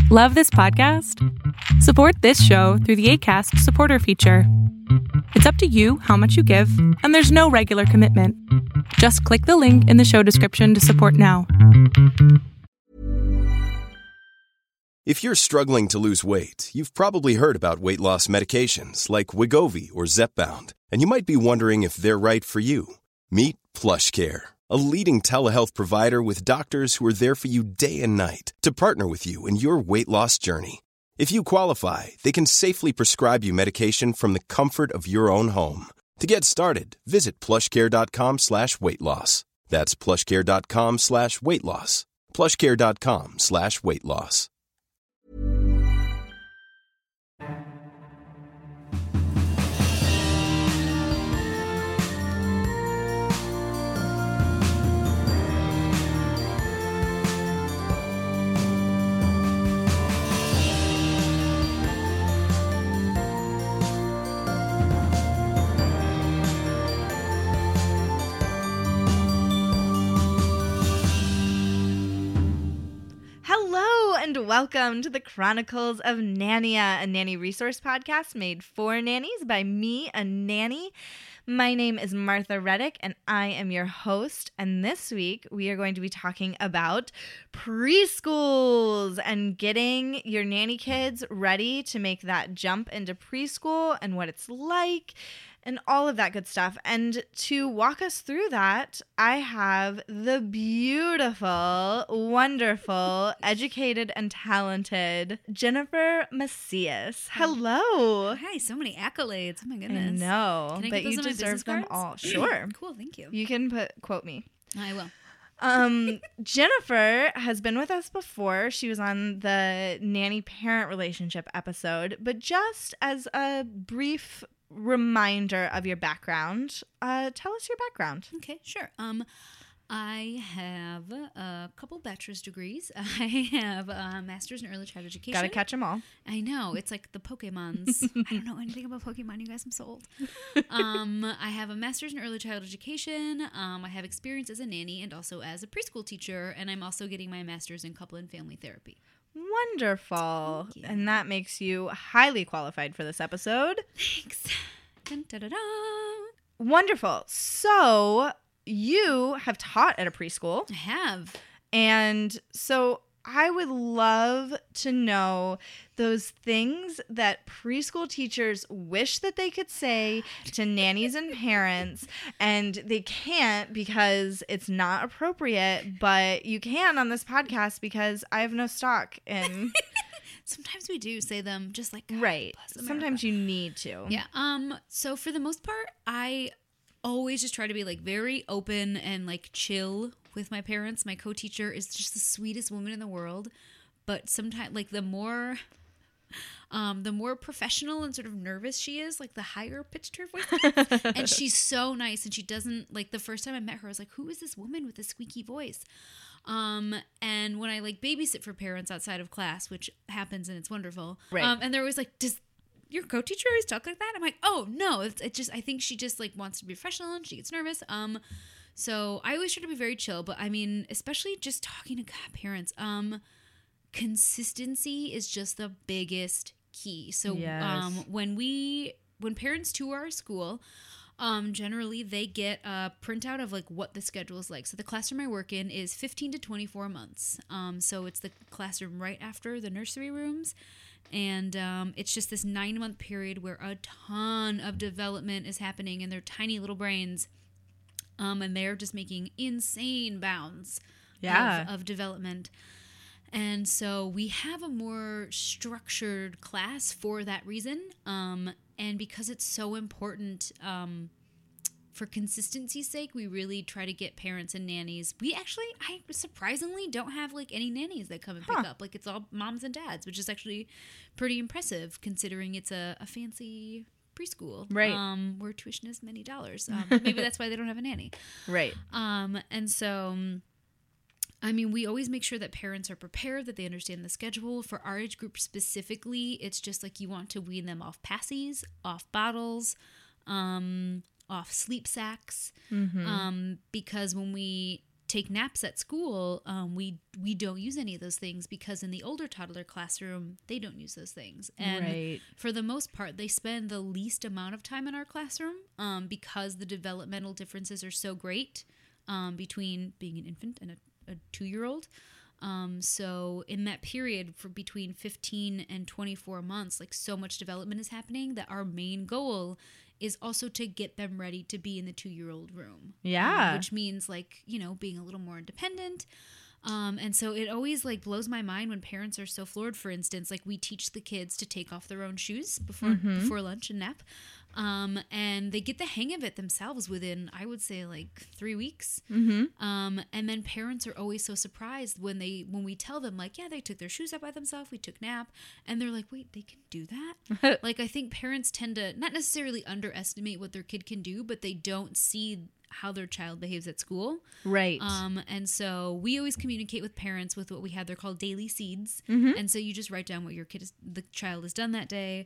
Love this podcast? Support this show through the Acast supporter feature. It's up to you how much you give, and there's no regular commitment. Just click the link in the show description to support now. If you're struggling to lose weight, you've probably heard about weight loss medications like Wegovy or Zepbound, and you might be wondering if they're right for you. Meet PlushCare, a leading telehealth provider with doctors who are there for you day and night to partner with you in your weight loss journey. If you qualify, they can safely prescribe you medication from the comfort of your own home. To get started, visit plushcare.com/weightloss. That's plushcare.com/weightloss. plushcare.com/weightloss. Hello and welcome to the Chronicles of Nania, a nanny resource podcast made for nannies by me, a nanny. My name is Martha Reddick and I am your host. And this week we are going to be talking about preschools and getting your nanny kids ready to make that jump into preschool and what it's like and all of that good stuff. And to walk us through that, I have the beautiful, wonderful, educated, and talented Jennifer Macias. Hello. Hi, so many accolades. Oh my goodness. I know, Can I but get those you on my deserve business them cards? all. Sure. Cool, thank you. You can quote me. I will. Jennifer has been with us before. She was on the nanny-parent relationship episode, but just as a brief reminder of your background, tell us your background. Okay, sure. I have a couple bachelor's degrees. I have a master's in early childhood education. Gotta catch them all. I know. It's like the Pokemons. I don't know anything about Pokemon, you guys. I'm so old. I have a master's in early childhood education. I have experience as a nanny and also as a preschool teacher. And I'm also getting my master's in couple and family therapy. Wonderful. Thank you. And that makes you highly qualified for this episode. Thanks. Dun, da, da, da. Wonderful. So you have taught at a preschool. I have. And so I would love to know those things that preschool teachers wish that they could say to nannies and parents, and they can't because it's not appropriate, but you can on this podcast because I have no stock in. Sometimes we do say them just like God Right. bless America. Sometimes you need to. Yeah. So for the most part, I always just try to be like very open and like chill with my parents. My co-teacher is just the sweetest woman in the world, but sometimes like the more professional and sort of nervous she is, like the higher pitched her voice gets. And she's so nice, and she doesn't like the first time I met her I was like, who is this woman with this squeaky voice? And when I like babysit for parents outside of class, which happens and it's wonderful. Right. And they're always like, does your co-teacher always talk like that? I'm like, oh no, it just, I think she just like wants to be professional and she gets nervous. So I always try to be very chill, but I mean, especially just talking to parents, consistency is just the biggest key. So, Yes. when parents tour our school, generally they get a printout of like what the schedule is like. So the classroom I work in is 15 to 24 months. So it's the classroom right after the nursery rooms. And it's just this 9-month period where a ton of development is happening in their tiny little brains. And they're just making insane bounds of development. And so we have a more structured class for that reason. And because it's so important for consistency's sake, we really try to get parents and nannies. I surprisingly don't have like any nannies that come and pick up. Like it's all moms and dads, which is actually pretty impressive considering it's a fancy preschool. Right. Where tuition is many dollars. Maybe that's why they don't have a nanny. Right. And so, I mean, we always make sure that parents are prepared, that they understand the schedule. For our age group specifically, it's just like you want to wean them off passies, off bottles, off sleep sacks, because when we take naps at school, we don't use any of those things because in the older toddler classroom, they don't use those things. And for the most part, they spend the least amount of time in our classroom because the developmental differences are so great between being an infant and a 2-year-old. So in that period for between 15 and 24 months, like so much development is happening that our main goal is also to get them ready to be in the 2-year-old room. Yeah. Which means like, you know, being a little more independent. And so it always like blows my mind when parents are so floored. For instance, like we teach the kids to take off their own shoes before lunch and nap. And they get the hang of it themselves within, I would say, like 3 weeks. And then parents are always so surprised when we tell them like, yeah, they took their shoes up by themselves. We took nap. And they're like, wait, they can do that? Like, I think parents tend to not necessarily underestimate what their kid can do, but they don't see how their child behaves at school. Right. And so we always communicate with parents with what we have. They're called daily seeds. And so you just write down what the child has done that day.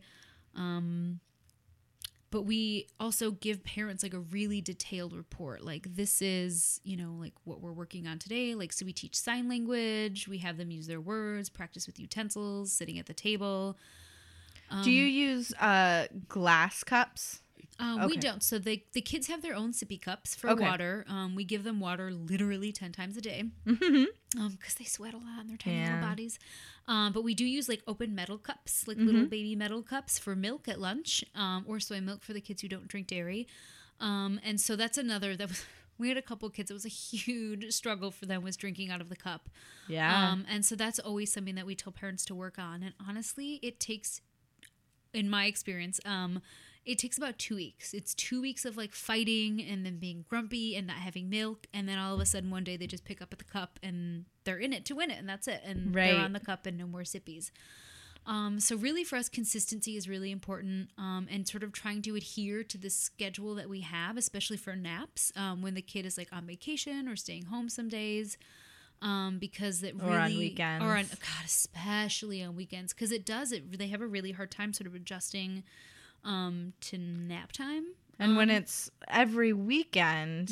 But we also give parents like a really detailed report. Like this is, you know, like what we're working on today. Like, so we teach sign language. We have them use their words, practice with utensils, sitting at the table. Do you use glass cups? We don't. So the kids have their own sippy cups for water. We give them water literally 10 times a day because they sweat a lot in their tiny little bodies. But we do use like open metal cups, like little baby metal cups for milk at lunch, or soy milk for the kids who don't drink dairy. And so that's another that was. We had a couple of kids. It was a huge struggle for them was drinking out of the cup. Yeah. And so that's always something that we tell parents to work on. And honestly, it takes, in my experience, it takes about 2 weeks. It's 2 weeks of like fighting and then being grumpy and not having milk. And then all of a sudden one day they just pick up at the cup and they're in it to win it. And that's it. And they're on the cup and no more sippies. So really for us, consistency is really important, and sort of trying to adhere to the schedule that we have, especially for naps, when the kid is like on vacation or staying home some days, because it really, or on weekends, God, especially on weekends, because they have a really hard time sort of adjusting, to nap time. And when it's every weekend,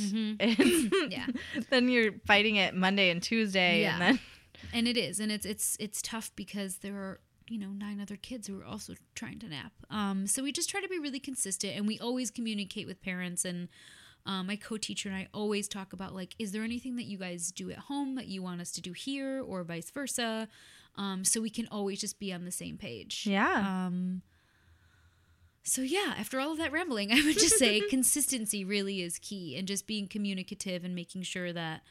then you're fighting it Monday and Tuesday, and it is, and it's tough because there are, you know, 9 other kids who are also trying to nap. So we just try to be really consistent, and we always communicate with parents. And my co-teacher and I always talk about like, is there anything that you guys do at home that you want us to do here, or vice versa? So we can always just be on the same page. Yeah. So yeah, after all of that rambling, I would just say consistency really is key, and just being communicative and making sure that,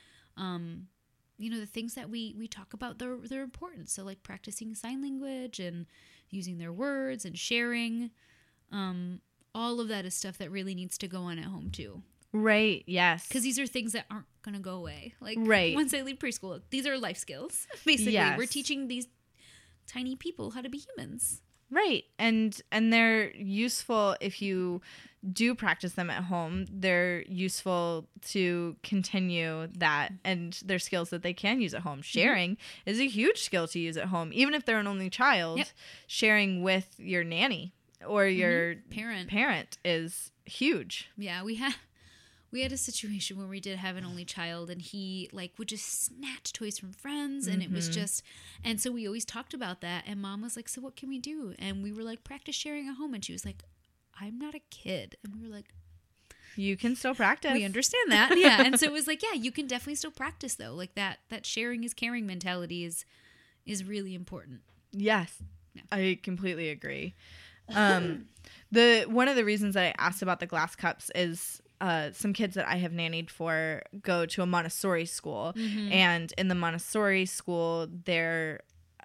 you know, the things that we talk about, they're important. So like practicing sign language and using their words and sharing, all of that is stuff that really needs to go on at home too. Right. Yes. Because these are things that aren't going to go away. Like once they leave preschool, these are life skills. Basically, we're teaching these tiny people how to be humans. Right. And they're useful if you do practice them at home. They're useful to continue that, and they're skills that they can use at home. Sharing is a huge skill to use at home. Even if they're an only child, sharing with your nanny or your parent is huge. Yeah, we had a situation where we did have an only child, and he like would just snatch toys from friends, and it was just, and so we always talked about that, and Mom was like, so what can we do? And we were like, practice sharing at home. And she was like, I'm not a kid. And we were like, you can still practice. We understand that. Yeah. And so it was like, yeah, you can definitely still practice though. Like that sharing is caring mentality is really important. Yes. Yeah. I completely agree. One of the reasons that I asked about the glass cups is some kids that I have nannied for go to a Montessori school, and in the Montessori school, their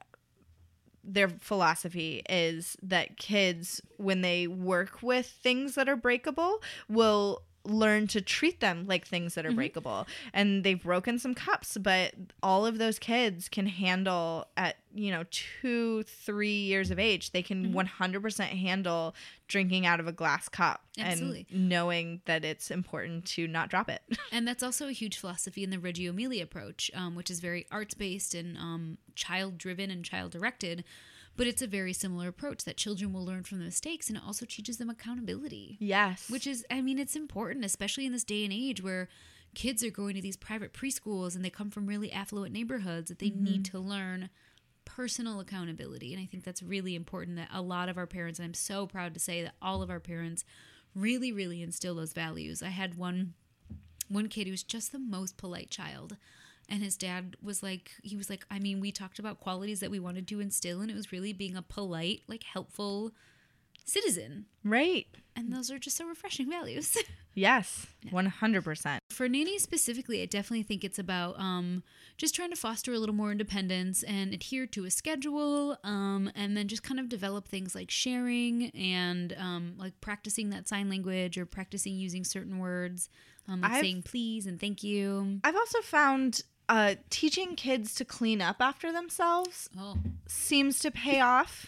philosophy is that kids, when they work with things that are breakable, will learn to treat them like things that are breakable. And they've broken some cups, but all of those kids can handle at 2-3 years of age, they can 100% handle drinking out of a glass cup. Absolutely. And knowing that it's important to not drop it. And that's also a huge philosophy in the Reggio Emilia approach, which is very arts-based and child-driven and child-directed. But it's a very similar approach that children will learn from the mistakes, and it also teaches them accountability. Yes. Which is, I mean, it's important, especially in this day and age where kids are going to these private preschools and they come from really affluent neighborhoods, that they need to learn personal accountability. And I think that's really important, that a lot of our parents, and I'm so proud to say that all of our parents really, really instill those values. I had one kid who was just the most polite child. And his dad was like, I mean, we talked about qualities that we wanted to instill, and it was really being a polite, like helpful citizen. Right. And those are just so refreshing values. Yes, 100%. For nannies specifically, I definitely think it's about just trying to foster a little more independence and adhere to a schedule, and then just kind of develop things like sharing and like practicing that sign language or practicing using certain words, like saying please and thank you. I've also found teaching kids to clean up after themselves seems to pay off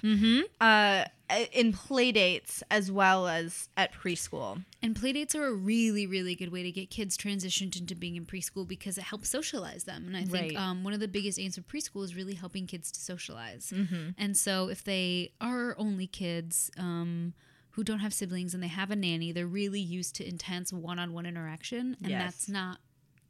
in play dates as well as at preschool. And play dates are a really, really good way to get kids transitioned into being in preschool because it helps socialize them. And I think one of the biggest aims of preschool is really helping kids to socialize. And so if they are only kids who don't have siblings and they have a nanny, they're really used to intense one-on-one interaction. And that's not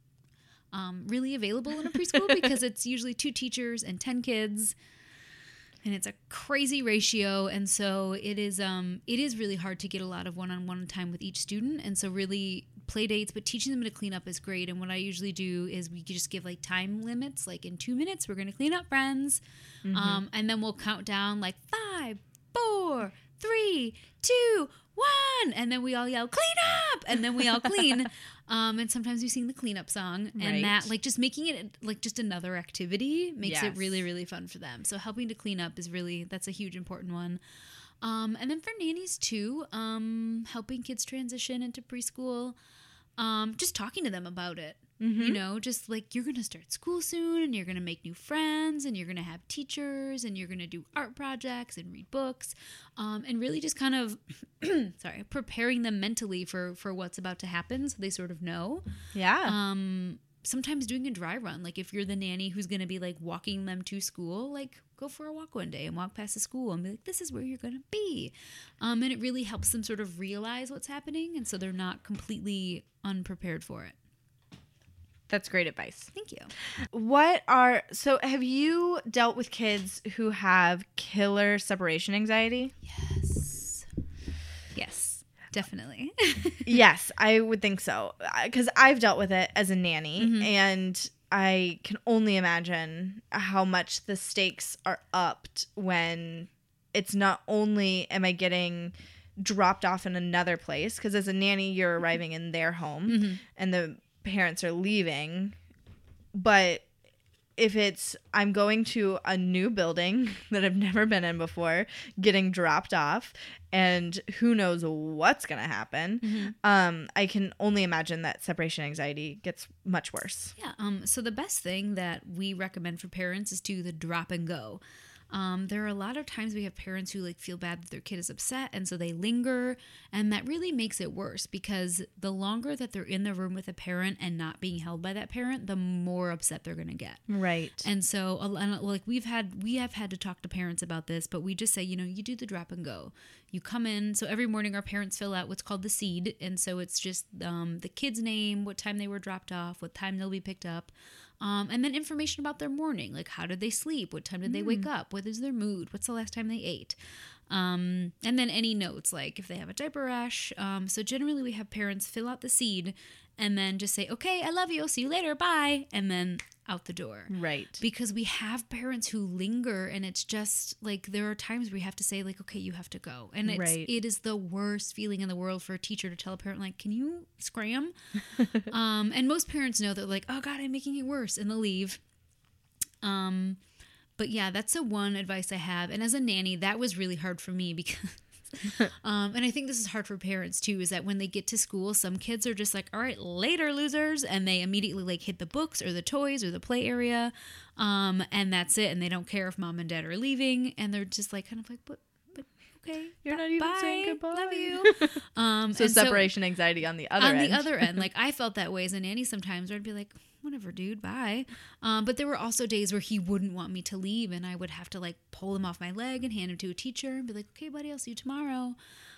really available in a preschool because it's usually 2 teachers and 10 kids, and it's a crazy ratio. And so it is really hard to get a lot of one-on-one time with each student. And so really play dates, but teaching them to clean up is great. And what I usually do is we just give like time limits, like in 2 minutes, we're going to clean up, friends. And then we'll count down like 5, 4, 3, 2, 1. And then we all yell, clean up. And then we all clean. And sometimes we sing the cleanup song, and that, like, just making it like just another activity makes it really, really fun for them. So helping to clean up is that's a huge important one. And then for nannies too, helping kids transition into preschool, just talking to them about it. You know, just like, you're going to start school soon and you're going to make new friends and you're going to have teachers and you're going to do art projects and read books, and really just kind of, preparing them mentally for what's about to happen so they sort of know. Yeah. Sometimes doing a dry run, like if you're the nanny who's going to be like walking them to school, like go for a walk one day and walk past the school and be like, this is where you're going to be. And it really helps them sort of realize what's happening. And so they're not completely unprepared for it. That's great advice. Thank you. So have you dealt with kids who have killer separation anxiety? Yes, definitely. Yes, I would think so. Because I've dealt with it as a nanny, and I can only imagine how much the stakes are upped when it's not only am I getting dropped off in another place, because as a nanny, you're arriving in their home, and the parents are leaving, but if it's I'm going to a new building that I've never been in before, getting dropped off, and who knows what's gonna happen, I can only imagine that separation anxiety gets much worse. So the best thing that we recommend for parents is do the drop and go. There are a lot of times we have parents who like feel bad that their kid is upset, and so they linger, and that really makes it worse because the longer that they're in the room with a parent and not being held by that parent, the more upset they're going to get. Right. And so like we have had to talk to parents about this, but we just say, you do the drop and go. You come in. So every morning our parents fill out what's called the seed. And so it's just the kid's name, what time they were dropped off, what time they'll be picked up. And then information about their morning, like how did they sleep? What time did they wake up? What is their mood? What's the last time they ate? And then any notes, like if they have a diaper rash. So generally we have parents fill out the seed and then just say, okay, I love you. I'll see you later. Bye. And then out the door. Right. Because we have parents who linger, and it's just like there are times where you have to say like, okay, you have to go. And it is the worst feeling in the world for a teacher to tell a parent like, can you scram? And most parents know that like, oh God, I'm making it worse, and they'll leave. But yeah, that's the one advice I have. And as a nanny, that was really hard for me because and I think this is hard for parents too, is that when they get to school, some kids are just like, all right, later losers. And they immediately like hit the books or the toys or the play area. And that's it. And they don't care if mom and dad are leaving. And they're just like, kind of like, but okay, you're not even bye, saying goodbye. Love you. So separation anxiety on the other end. On the other end, like I felt that way as a nanny sometimes, where I'd be like, whatever, dude, bye. But there were also days where he wouldn't want me to leave, and I would have to like pull him off my leg and hand him to a teacher and be like, okay, buddy, I'll see you tomorrow.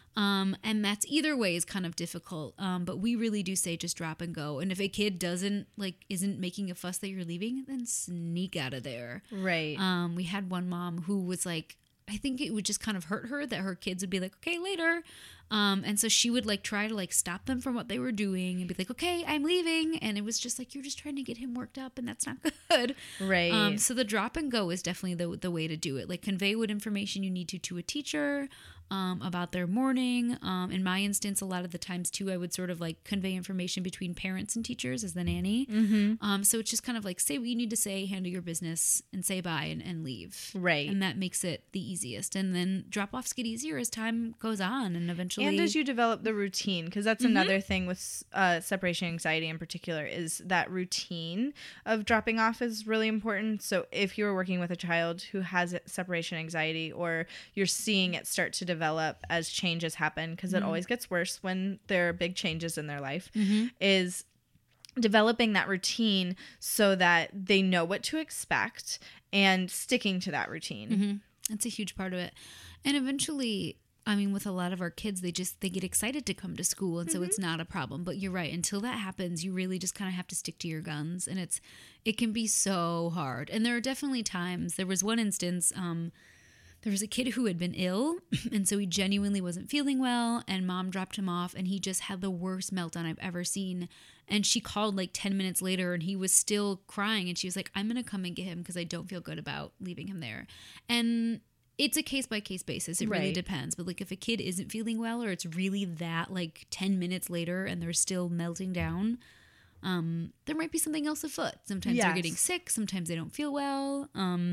And that's either way is kind of difficult. But we really do say just drop and go. And if a kid isn't making a fuss that you're leaving, then sneak out of there. Right. We had one mom who was like, I think it would just kind of hurt her that her kids would be like, okay, later. And so she would like try to like stop them from what they were doing and be like, okay, I'm leaving. And it was just like, you're just trying to get him worked up and that's not good. Right. So the drop and go is definitely the way to do it. Like convey what information you need to a teacher about their morning. In my instance, a lot of the times too, I would sort of like convey information between parents and teachers as the nanny. Mm-hmm. So it's just kind of like say what you need to say, handle your business and say bye and leave. Right. And that makes it the easiest. And then drop offs get easier as time goes on and eventually. And as you develop the routine, because that's another thing with separation anxiety in particular, is that routine of dropping off is really important. So if you're working with a child who has separation anxiety, or you're seeing it start to develop as changes happen, because it always gets worse when there are big changes in their life, is developing that routine so that they know what to expect and sticking to that routine. That's a huge part of it. And eventually, I mean, with a lot of our kids, they get excited to come to school. And so it's not a problem. But you're right. Until that happens, you really just kind of have to stick to your guns. And it can be so hard. And there are definitely times. There was one instance, there was a kid who had been ill. And so he genuinely wasn't feeling well. And mom dropped him off. And he just had the worst meltdown I've ever seen. And she called like 10 minutes later and he was still crying. And she was like, I'm going to come and get him because I don't feel good about leaving him there. And it's a case-by-case basis. It really depends. But, like, if a kid isn't feeling well or it's really that, like, 10 minutes later and they're still melting down, there might be something else afoot. Sometimes they're getting sick. Sometimes they don't feel well.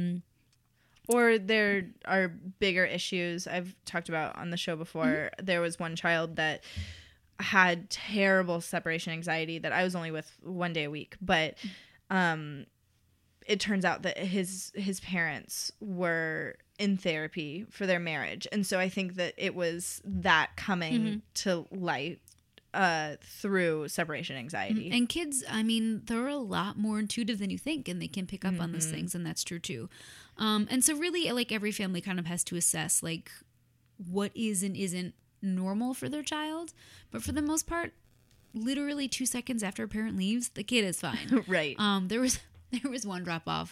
Or there are bigger issues I've talked about on the show before. There was one child that had terrible separation anxiety that I was only with 1 day a week. But it turns out that his parents were in therapy for their marriage. And so I think that it was that coming to light through separation anxiety. And kids, I mean, they're a lot more intuitive than you think, and they can pick up on those things, and that's true too. And so really, like, every family kind of has to assess, like, what is and isn't normal for their child. But for the most part, literally 2 seconds after a parent leaves, the kid is fine. Right. There was one drop off.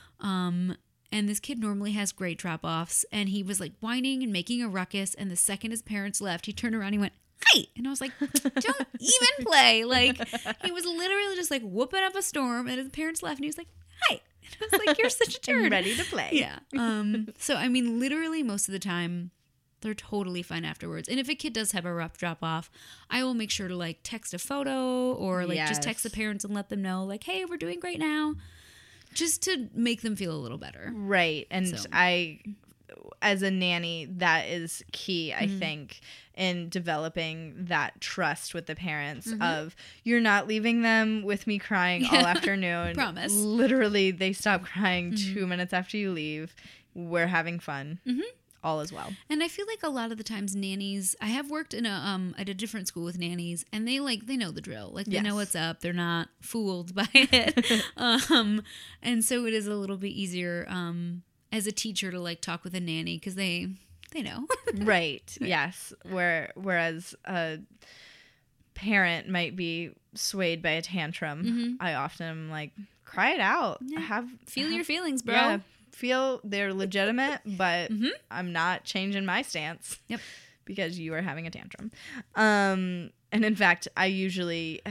And this kid normally has great drop-offs, and he was like whining and making a ruckus, and the second his parents left, he turned around and he went, hi! And I was like, don't even play. Like, he was literally just like whooping up a storm, and his parents left, and he was like, hi! And I was like, you're such a turd. I'm ready to play. Yeah. So, I mean, literally most of the time, they're totally fine afterwards. And if a kid does have a rough drop-off, I will make sure to, like, text a photo or, like, just text the parents and let them know, like, hey, we're doing great now. Just to make them feel a little better. Right. And I, as a nanny, that is key, I think, in developing that trust with the parents of, you're not leaving them with me crying all afternoon. Promise. Literally, they stop crying 2 minutes after you leave. We're having fun. All as well. And I feel like a lot of the times nannies, I have worked in at a different school with nannies, and they know the drill. Like, they know what's up. They're not fooled by it. And so it is a little bit easier as a teacher to, like, talk with a nanny because they know. Right. Yes. Whereas a parent might be swayed by a tantrum. I often am like, cry it out. Yeah. Feel your feelings, bro. Yeah. Feel they're legitimate, but I'm not changing my stance. Yep. Because you are having a tantrum. And in fact, I usually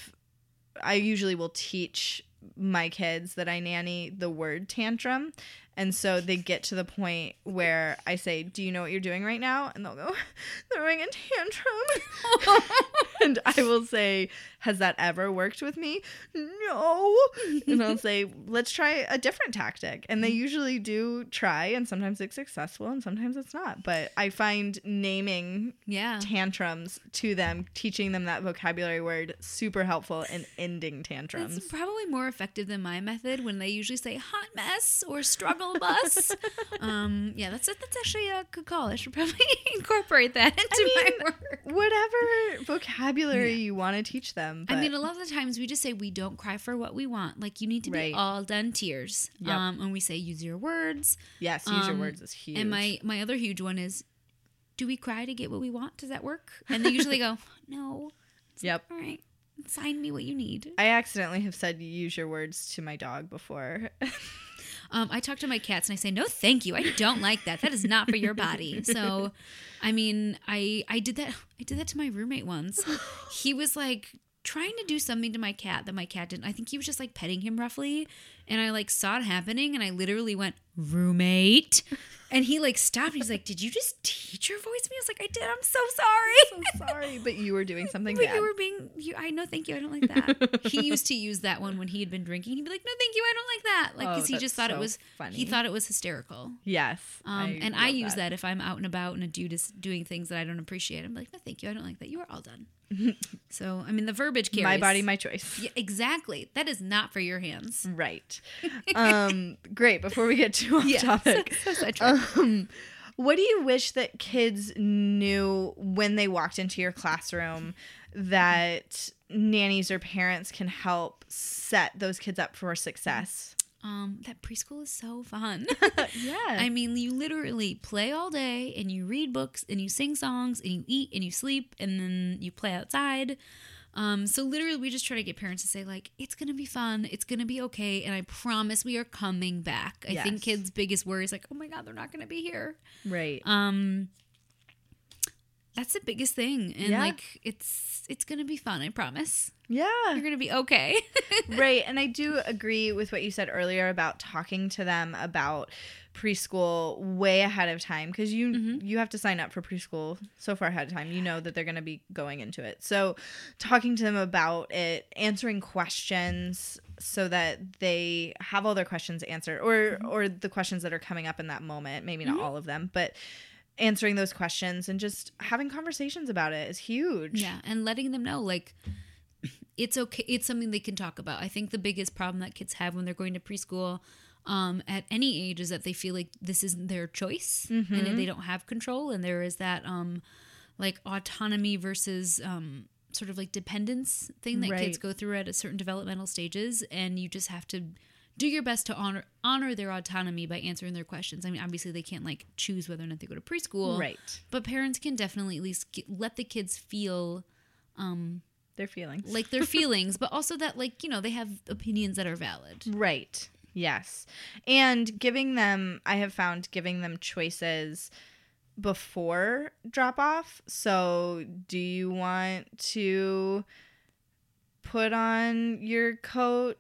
will teach my kids that I nanny the word tantrum. And so they get to the point where I say, do you know what you're doing right now? And they'll go, throwing a tantrum. And I will say, has that ever worked with me? No. And I'll say, let's try a different tactic. And they usually do try, and sometimes it's successful and sometimes it's not. But I find naming tantrums to them, teaching them that vocabulary word, super helpful in ending tantrums. It's probably more effective than my method when they usually say hot mess or struggle bus. That's actually a good call. I should probably incorporate that into my work. Whatever vocabulary you want to teach them. But I mean, a lot of the times we just say we don't cry for what we want. Like, you need to be all done tears. And we say use your words. Yes, use your words is huge. And my other huge one is do we cry to get what we want? Does that work? And they usually go, no. Yep. All right. Sign me what you need. I accidentally have said use your words to my dog before. I talk to my cats and I say, no, thank you. I don't like that. That is not for your body. So, I mean, I did that. I did that to my roommate once. He was like trying to do something to my cat that my cat didn't. I think he was just like petting him roughly. And I like saw it happening and I literally went, roommate. And he like stopped. He's like, did you just teach your voice to me? I was like, I did. I'm so sorry. I'm so sorry, but you were doing something But bad. you were being, I know, thank you. I don't like that. He used to use that one when he had been drinking. He'd be like, no, thank you. I don't like that. Like, because he just thought it was funny. He thought it was hysterical. Yes. And I use that if I'm out and about and a dude is doing things that I don't appreciate. I'm like, no, thank you. I don't like that. You are all done. So, I mean, the verbiage carries. My body, my choice. Yeah, exactly. That is not for your hands. Right. Great. Before we get too off topic. So sidetracked. What do you wish that kids knew when they walked into your classroom that nannies or parents can help set those kids up for success? That preschool is so fun. Yeah. I mean, you literally play all day and you read books and you sing songs and you eat and you sleep and then you play outside. So literally we just try to get parents to say like, it's going to be fun. It's going to be okay. And I promise we are coming back. I think kids' biggest worry is like, oh my God, they're not going to be here. Right. That's the biggest thing. And like, it's going to be fun. I promise. Yeah. You're going to be okay. Right. And I do agree with what you said earlier about talking to them about preschool way ahead of time, because you have to sign up for preschool so far ahead of time. You know that they're going to be going into it. So talking to them about it, answering questions so that they have all their questions answered, or the questions that are coming up in that moment, maybe not all of them, but answering those questions and just having conversations about it is huge. Yeah. And letting them know like, it's okay. It's something they can talk about. I think the biggest problem that kids have when they're going to preschool at any age is that they feel like this isn't their choice and that they don't have control. And there is that like autonomy versus sort of like dependence thing that kids go through at a certain developmental stages. And you just have to do your best to honor their autonomy by answering their questions. I mean, obviously they can't like choose whether or not they go to preschool. Right. But parents can definitely at least let the kids feel Their feelings. like their feelings, but also that like, you know, they have opinions that are valid. Right. Yes. And I have found giving them choices before drop off. So do you want to put on your coat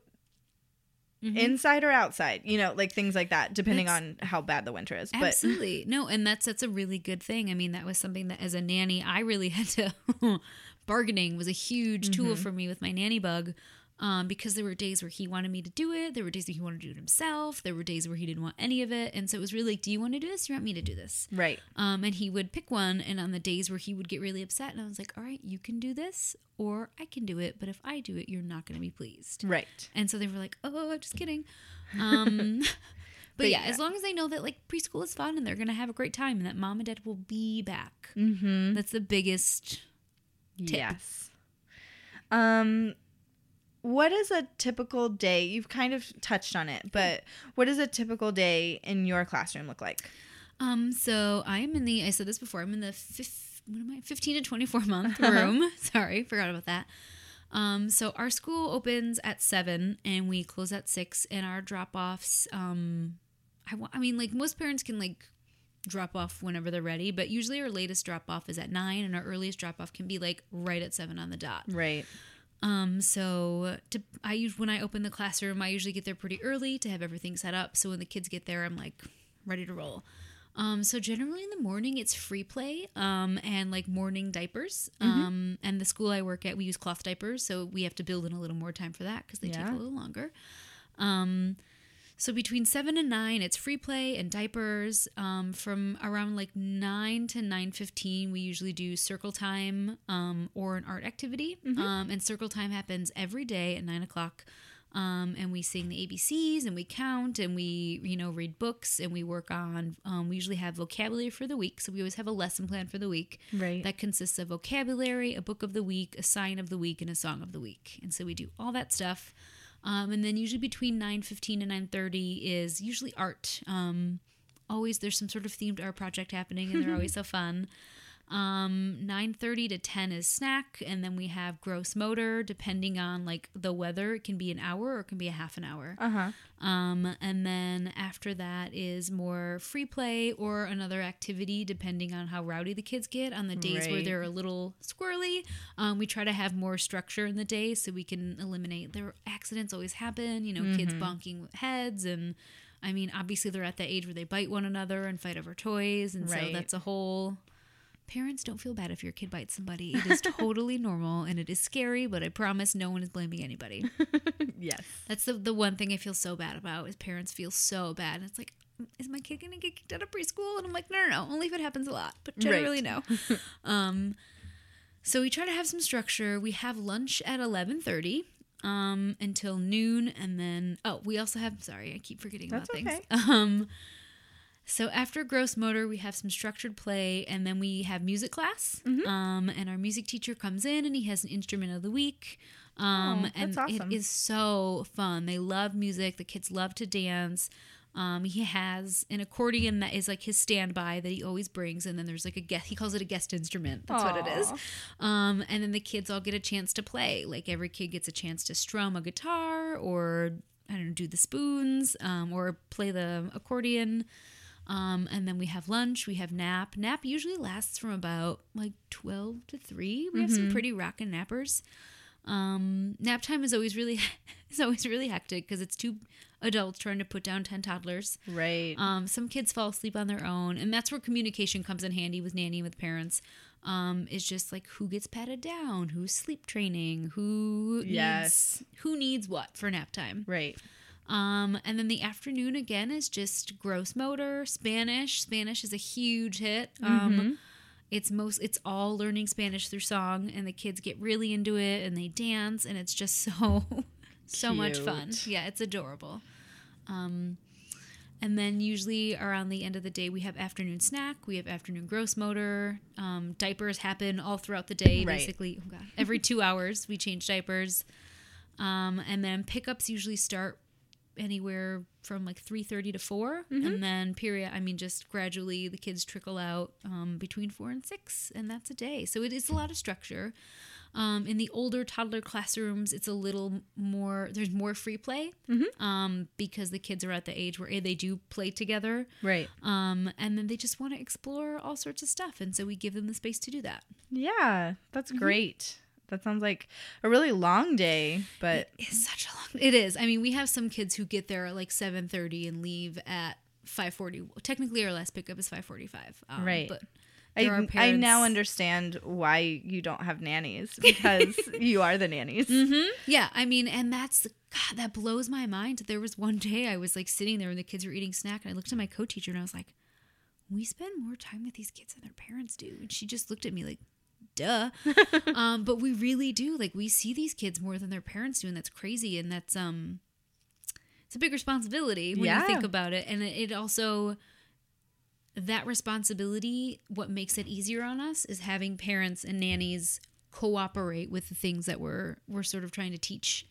inside or outside? You know, like things like that, depending on how bad the winter is. Absolutely. No, and that's a really good thing. I mean, that was something that as a nanny, I really had to bargaining was a huge tool for me with my nanny bug. Because there were days where he wanted me to do it. There were days where he wanted to do it himself. There were days where he didn't want any of it. And so it was really like, do you want to do this? Do you want me to do this? Right. And he would pick one. And on the days where he would get really upset, and I was like, all right, you can do this or I can do it. But if I do it, you're not going to be pleased. Right. And so they were like, oh, just kidding. But yeah, as long as they know that like preschool is fun and they're going to have a great time and that mom and dad will be back. That's the biggest tip. Yes. What is a typical day? You've kind of touched on it, but what does a typical day in your classroom look like? So I am I said this before, I'm in the 15 to 24 month room. Sorry, forgot about that. So our school opens at 7 and we close at 6, and our drop-offs, I mean, like most parents can like drop off whenever they're ready, but usually our latest drop-off is at 9 and our earliest drop-off can be like right at 7 on the dot. Right. So when I open the classroom, I usually get there pretty early to have everything set up. So when the kids get there, I'm like ready to roll. So generally in the morning it's free play, and like morning diapers. And the school I work at, we use cloth diapers. So we have to build in a little more time for that because they take a little longer. So between 7 and 9, it's free play and diapers. From around like 9 to 9:15, we usually do circle time or an art activity. And circle time happens every day at 9 o'clock. And we sing the ABCs and we count and we, read books and we work on, we usually have vocabulary for the week. So we always have a lesson plan for the week. Right. That consists of vocabulary, a book of the week, a sign of the week, and a song of the week. And so we do all that stuff. And then usually between 9:15 and 9:30 is usually art. always there's some sort of themed art project happening, and they're always so fun. 9:30 to 10 is snack, and then we have gross motor. Depending on like the weather, it can be an hour or it can be a half an hour. And then after that is more free play or another activity, depending on how rowdy the kids get. On the days where they're a little squirrely, we try to have more structure in the day so we can eliminate their accidents. Always happen, kids bonking heads, and I mean, obviously they're at that age where they bite one another and fight over toys, and so that's a whole. Parents, don't feel bad if your kid bites somebody. It is totally normal, and it is scary, but I promise no one is blaming anybody. Yes. That's the one thing I feel so bad about, is parents feel so bad. It's like, is my kid going to get kicked out of preschool? And I'm like, no. Only if it happens a lot, but generally no. So we try to have some structure. We have lunch at 11:30 until noon, and then, we also have, sorry, I keep forgetting about things. Okay. So after gross motor, we have some structured play, and then we have music class. And our music teacher comes in, and he has an instrument of the week. And that's awesome. It is so fun. They love music. The kids love to dance. He has an accordion that is like his standby that he always brings, and then there's like he calls it a guest instrument. That's what it is. And then the kids all get a chance to play. Like every kid gets a chance to strum a guitar, or I don't know, do the spoons, or play the accordion. And then we have lunch, we have nap. Nap usually lasts from about like 12 to 3. We have some pretty rockin' nappers. Nap time is always really hectic because it's 2 adults trying to put down 10 toddlers. Right. Some kids fall asleep on their own, and that's where communication comes in handy with nanny, with parents. It's just like who gets patted down, who's sleep training, who needs what for nap time. Right. And then the afternoon again is just gross motor, Spanish. Spanish is a huge hit. It's all learning Spanish through song, and the kids get really into it, and they dance, and it's just so much fun. Yeah, it's adorable. And then usually around the end of the day, we have afternoon snack, we have afternoon gross motor. Diapers happen all throughout the day, basically. Oh God. Every 2 hours we change diapers. And then pickups usually start anywhere from like 3:30 to 4, and then just gradually the kids trickle out between 4 and 6, and that's a day. So it is a lot of structure. In the older toddler classrooms, it's a little more, there's more free play, because the kids are at the age where they do play together, right? And then they just want to explore all sorts of stuff, and so we give them the space to do that. Yeah, that's great. That sounds like a really long day, but it is such a long. It is. I mean, we have some kids who get there at like 7:30 and leave at 5:40. Technically, our last pickup is 5:45. Right. But I now understand why you don't have nannies, because you are the nannies. Yeah. I mean, and that blows my mind. There was one day I was like sitting there and the kids were eating snack, and I looked at my co-teacher and I was like, we spend more time with these kids than their parents do. And she just looked at me like, duh. But we really do. Like, we see these kids more than their parents do, and that's crazy. And that's it's a big responsibility when you think about it. And it also, that responsibility, what makes it easier on us is having parents and nannies cooperate with the things that we're sort of trying to teach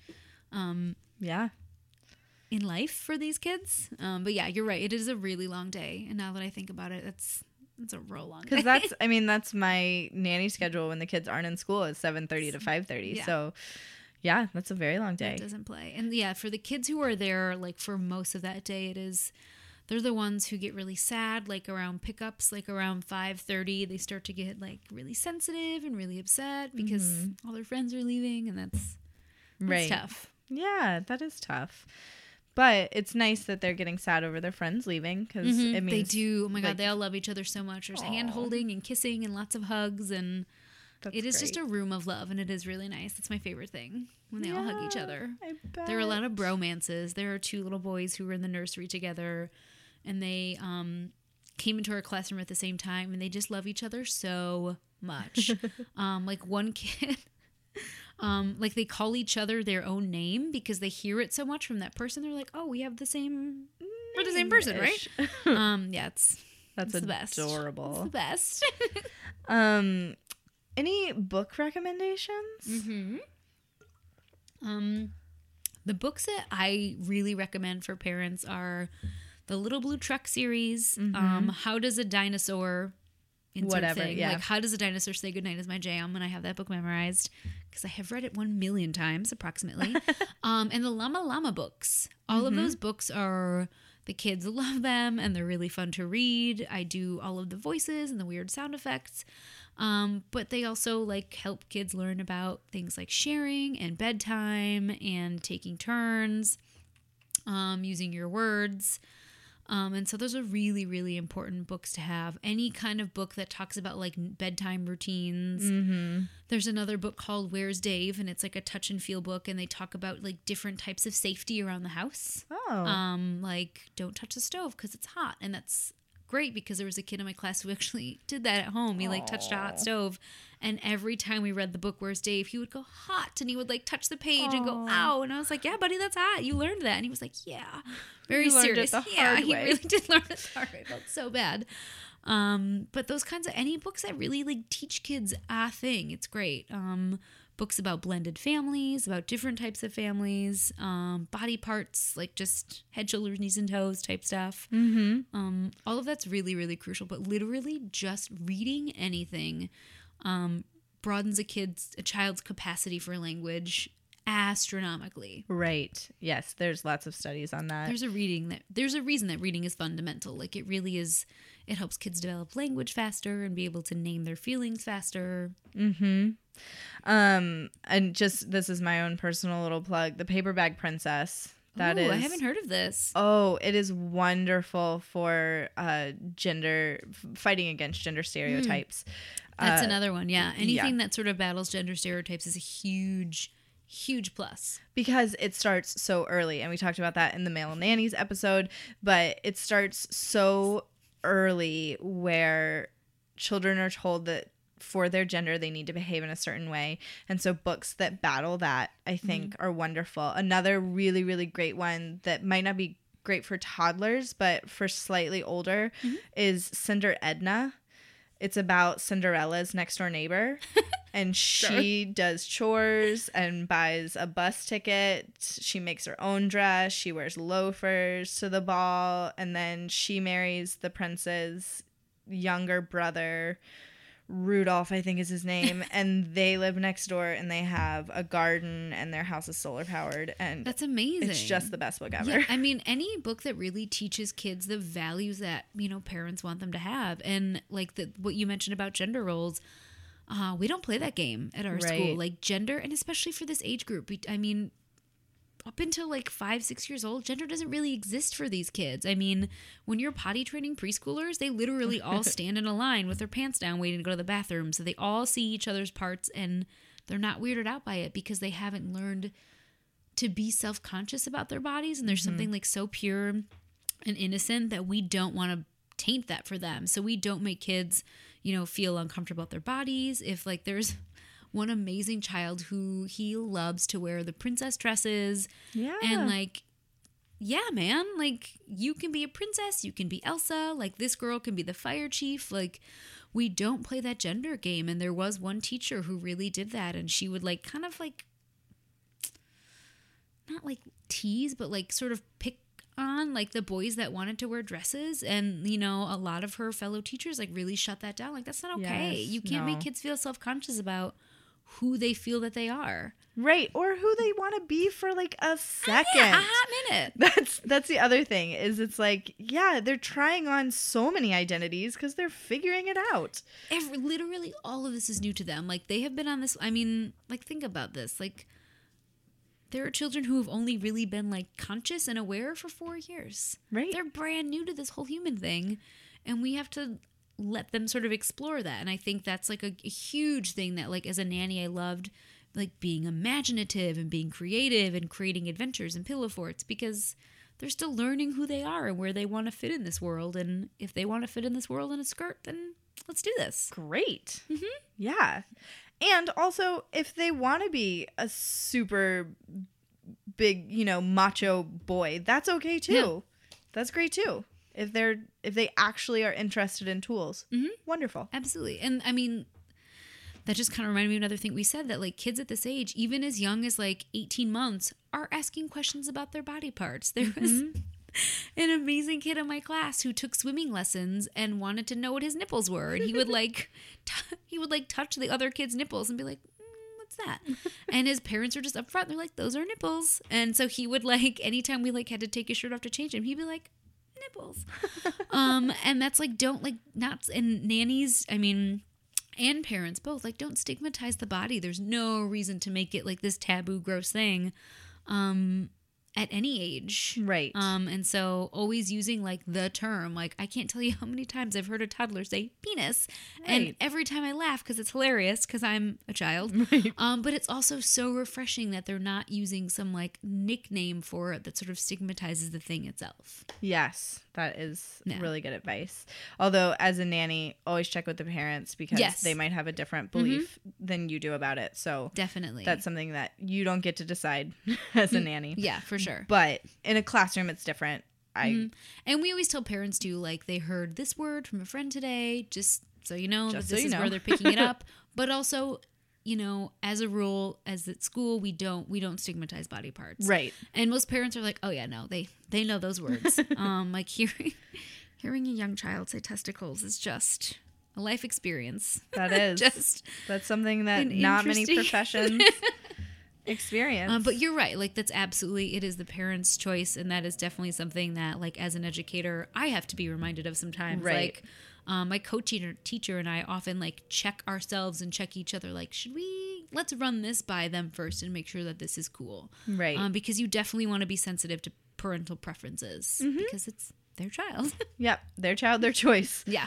in life for these kids. But yeah, you're right. It is a really long day. And now that I think about it, it's a real long day. Because that's my nanny schedule when the kids aren't in school. It's 7:30 to 5:30. Yeah. So yeah, that's a very long day. It doesn't play. And yeah, for the kids who are there, like for most of that day, they're the ones who get really sad, like around pickups, like around 5:30, they start to get like really sensitive and really upset because all their friends are leaving, and that's tough. Yeah, that is tough. But it's nice that they're getting sad over their friends leaving, because it means they do. Oh my God, they all love each other so much. There's hand holding and kissing and lots of hugs, and it is just a room of love, and it is really nice. It's my favorite thing when they all hug each other. I bet. There are a lot of bromances. There are 2 little boys who were in the nursery together, and they came into our classroom at the same time, and they just love each other so much. Like one kid. Like they call each other their own name because they hear it so much from that person. They're like, "Oh, we have the same. We're the same person, right?" Yeah, that's the best. Adorable. It's the best. Any book recommendations? The books that I really recommend for parents are the Little Blue Truck series. How does a dinosaur insert Whatever, thing? yeah. Like, how does a dinosaur say goodnight is my jam, and I have that book memorized because I have read it 1 million times approximately. And the Llama Llama books. All of those books are, the kids love them and they're really fun to read. I do all of the voices and the weird sound effects. But they also like help kids learn about things like sharing and bedtime and taking turns, using your words. And so those are really, really important books to have. Any kind of book that talks about like bedtime routines. There's another book called Where's Dave? And it's like a touch and feel book. And they talk about like different types of safety around the house. Like don't touch the stove because it's hot. And that's great because there was a kid in my class who actually did that at home. He like touched a hot stove. And every time we read the book Where's Dave? He would go hot and he would like touch the page and go ow. And I was like, yeah, buddy, that's hot. You learned that. And he was like, yeah. Very serious. Yeah, he really did learn it the hard way. I felt so bad. But those kinds of any books that really like teach kids a thing, it's great. Books about blended families, about different types of families, body parts, like just head, shoulders, knees, and toes type stuff. All of that's really, really crucial. But literally just reading anything broadens a child's capacity for language astronomically. Right. Yes, there's lots of studies on that. There's a reason that reading is fundamental. Like it really is. It helps kids develop language faster and be able to name their feelings faster. And just, this is my own personal little plug, The Paper Bag Princess. I haven't heard of this. Oh, it is wonderful for fighting against gender stereotypes. That's another one. Yeah. Anything that sort of battles gender stereotypes is a huge plus. Because it starts so early. And we talked about that in the Male Nannies episode. But it starts so early where children are told that for their gender, they need to behave in a certain way. And so books that battle that, I think, are wonderful. Another really, really great one that might not be great for toddlers, but for slightly older is Cinder Edna. It's about Cinderella's next door neighbor. And she does chores and buys a bus ticket. She makes her own dress. She wears loafers to the ball. And then she marries the prince's younger brother, Rudolph, I think is his name. And they live next door and they have a garden and their house is solar powered. And that's amazing. It's just the best book ever. Yeah, I mean, any book that really teaches kids the values that, parents want them to have. And like what you mentioned about gender roles, we don't play that game at our school. Like gender, and especially for this age group, up until like 5-6 years old, gender doesn't really exist for these kids. I mean, when you're potty training preschoolers, they literally all stand in a line with their pants down waiting to go to the bathroom. So they all see each other's parts and they're not weirded out by it because they haven't learned to be self-conscious about their bodies. And there's something like so pure and innocent that we don't want to taint that for them. So we don't make kids, feel uncomfortable about their bodies. If like there's one amazing child who he loves to wear the princess dresses. Yeah. And like, yeah, man, like you can be a princess, you can be Elsa, like this girl can be the fire chief. Like we don't play that gender game. And there was one teacher who really did that. And she would like kind of like, not like tease, but like sort of pick on like the boys that wanted to wear dresses. And, a lot of her fellow teachers like really shut that down. Like that's not okay. Yes, you can't make kids feel self-conscious about who they feel that they are. Right. Or who they want to be for like a second. Yeah, a hot minute. That's the other thing is it's like, yeah, they're trying on so many identities because they're figuring it out. Literally all of this is new to them. Like they have been on this. I mean, like think about this. Like there are children who have only really been like conscious and aware for 4 years. Right. They're brand new to this whole human thing. And we have to let them sort of explore that. And I think that's like a huge thing that like as a nanny I loved, like being imaginative and being creative and creating adventures and pillow forts because they're still learning who they are and where they want to fit in this world. And if they want to fit in this world in a skirt, then let's do this. Great. Yeah. And also if they want to be a super big, macho boy, that's okay too. Yeah. That's great too. If they actually are interested in tools. Wonderful. Absolutely. And I mean, that just kind of reminded me of another thing we said, that like kids at this age, even as young as like 18 months, are asking questions about their body parts. There was an amazing kid in my class who took swimming lessons and wanted to know what his nipples were, and he would touch the other kid's nipples and be like, what's that? And his parents were just up front. They're like, those are nipples. And so he would like, anytime we like had to take his shirt off to change him, he'd be like, nipples. And that's like, don't like not, and nannies, I mean, and parents both, like, don't stigmatize the body. There's no reason to make it like this taboo, gross thing. At any age. Right. And so always using like the term, like I can't tell you how many times I've heard a toddler say penis. Right. And every time I laugh because it's hilarious because I'm a child. Right. But it's also so refreshing that they're not using some like nickname for it that sort of stigmatizes the thing itself. Yes, that is Yeah. really good advice. Although, as a nanny, always check with the parents because Yes. they might have a different belief than you do about it. So Definitely. that's something that you don't get to decide as a nanny. Yeah, for sure. But in a classroom, it's different. And we always tell parents too, like they heard this word from a friend today, just so you know that this is where they're picking it up. But also, you know, as a rule, as at school, we don't stigmatize body parts. Right. And most parents are like, oh yeah, no, they know those words. Like hearing a young child say testicles is just a life experience. That is. That's something that not many professions experience. But you're right. Like that's absolutely, it is the parents' choice. And that is definitely something that like as an educator, I have to be reminded of sometimes. Right. Like my co-teacher and I often like check ourselves and check each other. Like, let's run this by them first and make sure that this is cool. Right. Because you definitely want to be sensitive to parental preferences because it's their child. Yep. Their child, their choice. Yeah.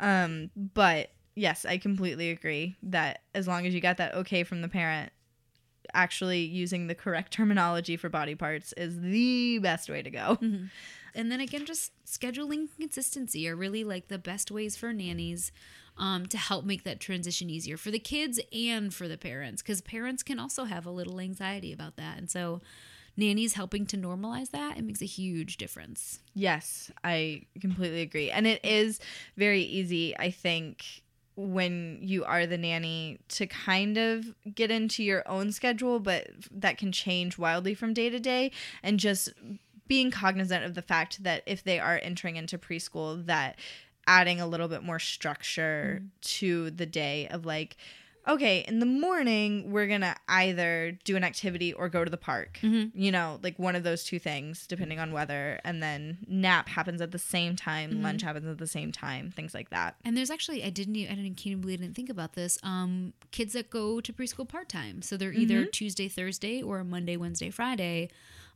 But yes, I completely agree that as long as you got that okay from the parent, actually using the correct terminology for body parts is the best way to go. Mm-hmm. And then again, just scheduling consistency are really like the best ways for nannies to help make that transition easier for the kids and for the parents, because parents can also have a little anxiety about that. And so nannies helping to normalize that, it makes a huge difference. Yes, I completely agree. And it is very easy, I think, when you are the nanny to kind of get into your own schedule, but that can change wildly from day to day, and just being cognizant of the fact that if they are entering into preschool, that adding a little bit more structure to the day of like, okay, in the morning, we're going to either do an activity or go to the park, you know, like one of those two things, depending on weather. And then nap happens at the same time, lunch happens at the same time, things like that. And there's actually, I can't believe I didn't think about this. Kids that go to preschool part-time. So they're either Tuesday, Thursday, or Monday, Wednesday, Friday.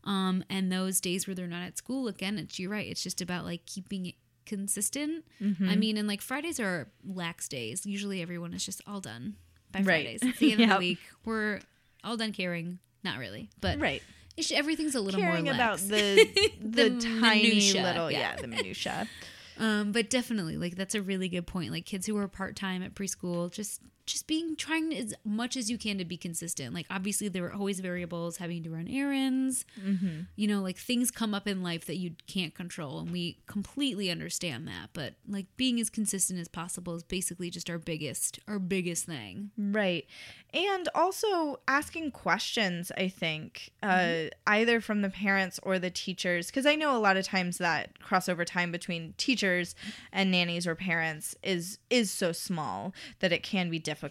And those days where they're not at school, again, you're right. It's just about like keeping it consistent. I mean, and like Fridays are lax days. Usually everyone is just all done by Fridays. It's the end of the week. We're all done caring. Not really, but everything's a little caring more about lax. the tiny minutia, little, the minutia. But definitely, like that's a really good point. Like kids who are part-time at preschool, just trying as much as you can to be consistent. Like obviously there are always variables, having to run errands, you know, like things come up in life that you can't control, and we completely understand that. But like being as consistent as possible is basically just our biggest thing. Right. And also asking questions, I think, either from the parents or the teachers, because I know a lot of times that crossover time between teachers and nannies or parents is so small that it can be difficult.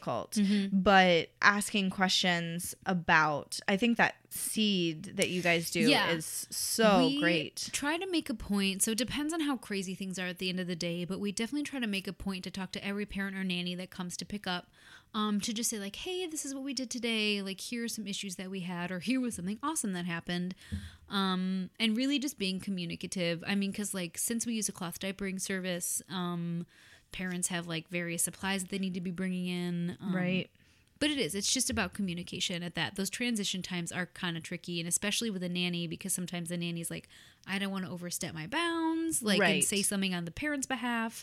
But asking questions about, I think that seed that you guys do is so great. Try to make a point. So it depends on how crazy things are at the end of the day, but we definitely try to make a point to talk to every parent or nanny that comes to pick up, to just say like, hey, this is what we did today. Like, here are some issues that we had, or here was something awesome that happened. And really just being communicative. I mean, because like since we use a cloth diapering service, parents have like various supplies that they need to be bringing in. Right. But it's just about communication at that. Those transition times are kind of tricky, and especially with a nanny, because sometimes the nanny's like, I don't want to overstep my bounds, like, and say something on the parent's behalf.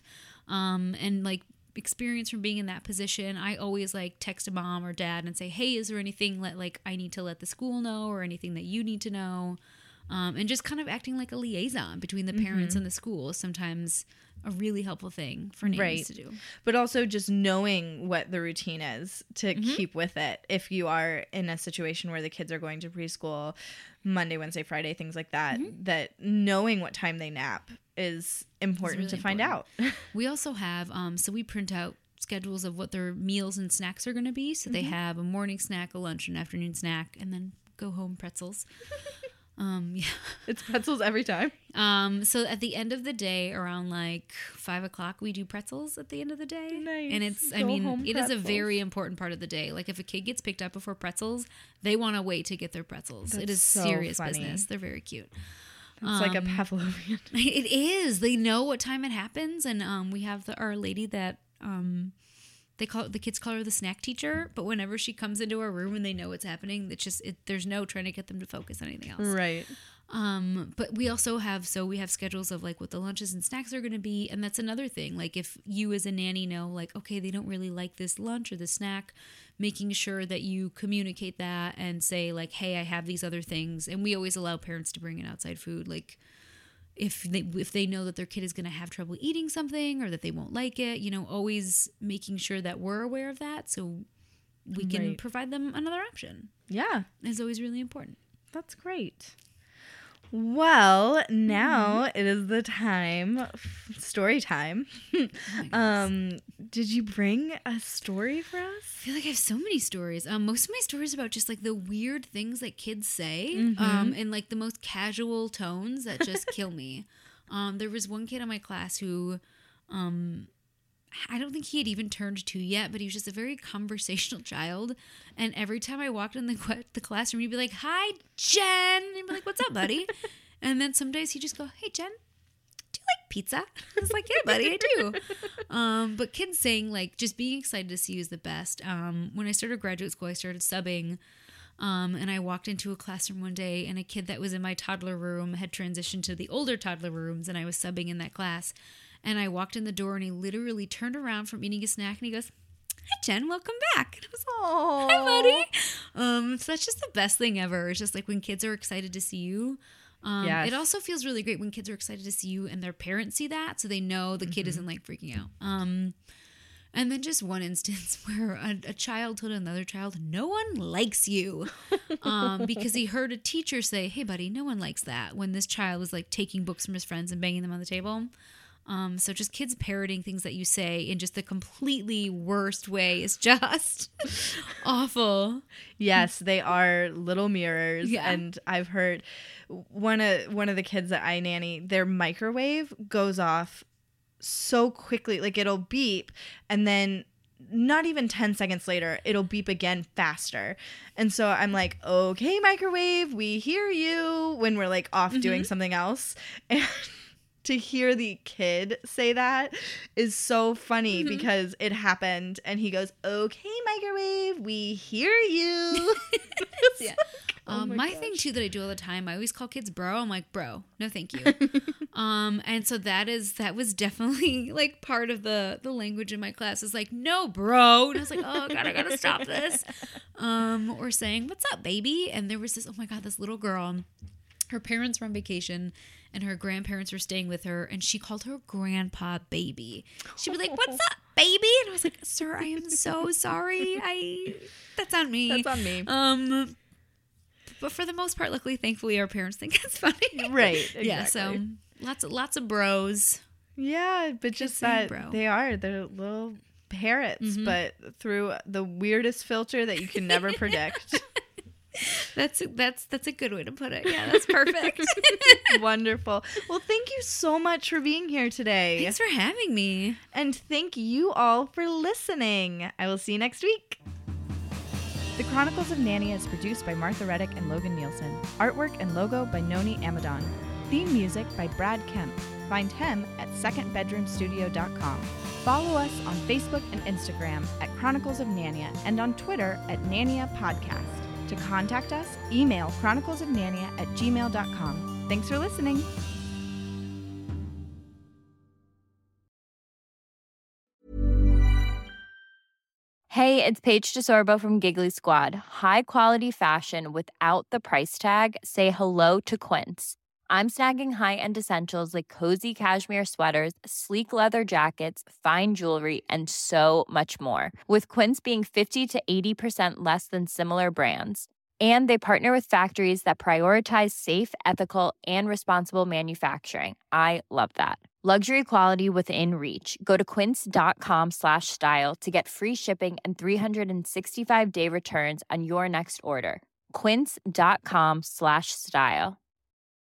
And like experience from being in that position, I always like text a mom or dad and say, hey, is there anything that like I need to let the school know, or anything that you need to know? And just kind of acting like a liaison between the parents and the school. Sometimes a really helpful thing for nannies to do. But also just knowing what the routine is to keep with it. If you are in a situation where the kids are going to preschool Monday, Wednesday, Friday, things like that, that knowing what time they nap is important to find out. We also have, so we print out schedules of what their meals and snacks are going to be. So they have a morning snack, a lunch, an afternoon snack, and then go home pretzels. Yeah. It's pretzels every time. So at the end of the day, around like 5 o'clock, we do pretzels at the end of the day. Nice. And it is a very important part of the day. Like if a kid gets picked up before pretzels, they want to wait to get their pretzels. That's it is so serious funny. business. They're very cute. It's like a Pavlovian. It is. They know what time it happens. And we have our lady that the kids call her the snack teacher, but whenever she comes into our room and they know what's happening, there's no trying to get them to focus on anything else. Right. But we also have schedules of like what the lunches and snacks are going to be. And that's another thing. Like if you as a nanny know like, okay, they don't really like this lunch or this snack, making sure that you communicate that and say like, hey, I have these other things. And we always allow parents to bring in outside food. Like if they know that their kid is going to have trouble eating something or that they won't like it, always making sure that we're aware of that so we can provide them another option. Yeah. It's always really important. That's great. Well, now it is the time, story time. Did you bring a story for us? I feel like I have so many stories. Most of my stories are about just like the weird things that kids say, and like the most casual tones that just kill me. There was one kid in my class who, I don't think he had even turned 2 yet, but he was just a very conversational child. And every time I walked in the classroom, he'd be like, "Hi, Jen." And I'd be like, "What's up, buddy?" And then some days he'd just go, "Hey, Jen, do you like pizza?" I was like, "Yeah, buddy, I do." But kids saying, like, just being excited to see you is the best. When I started graduate school, I started subbing. And I walked into a classroom one day, and a kid that was in my toddler room had transitioned to the older toddler rooms, and I was subbing in that class. And I walked in the door, and he literally turned around from eating a snack, and he goes, "Hi, Jen, welcome back." And I was like, "Oh, hi, buddy." So that's just the best thing ever. It's just like when kids are excited to see you. Yes. It also feels really great when kids are excited to see you and their parents see that, so they know the kid isn't like freaking out. And then just one instance where a child told another child, "No one likes you," because he heard a teacher say, "Hey, buddy, no one likes that," when this child was like taking books from his friends and banging them on the table. So just kids parroting things that you say in just the completely worst way is just awful. Yes, they are little mirrors. Yeah. And I've heard one of the kids that I nanny, their microwave goes off so quickly. Like it'll beep and then not even 10 seconds later, it'll beep again faster. And so I'm like, "Okay, microwave, we hear you," when we're like off doing something else. And to hear the kid say that is so funny because it happened and he goes, "Okay, microwave, we hear you." Yeah. My thing too that I do all the time, I always call kids bro. I'm like, "Bro, no thank you." And so that was definitely like part of the language in my class is like, "No, bro." And I was like, "Oh God, I gotta stop this." Or saying, "What's up, baby?" And there was this little girl, her parents were on vacation and her grandparents were staying with her, and she called her grandpa baby. She'd be like, "What's up, baby?" And I was like, "Sir, I am so sorry. That's on me." That's on me. But for the most part, luckily, thankfully, our parents think it's funny. Right. Exactly. Yeah. So lots of bros. Yeah, but just that bro. they're little parrots, but through the weirdest filter that you can never predict. That's a good way to put it. Yeah, that's perfect. Wonderful. Well, thank you so much for being here today. Thanks for having me. And thank you all for listening. I will see you next week. The Chronicles of Nanny is produced by Martha Reddick and Logan Nielsen. Artwork and logo by Noni Amadon. Theme music by Brad Kemp. Find him at secondbedroomstudio.com. Follow us on Facebook and Instagram at Chronicles of Nania and on Twitter at Nania Podcast. To contact us, email chroniclesofnania@gmail.com. Thanks for listening. Hey, it's Paige DeSorbo from Giggly Squad. High quality fashion without the price tag. Say hello to Quince. I'm snagging high-end essentials like cozy cashmere sweaters, sleek leather jackets, fine jewelry, and so much more. With Quince being 50 to 80% less than similar brands. And they partner with factories that prioritize safe, ethical, and responsible manufacturing. I love that. Luxury quality within reach. Go to quince.com/style to get free shipping and 365-day returns on your next order. Quince.com/style.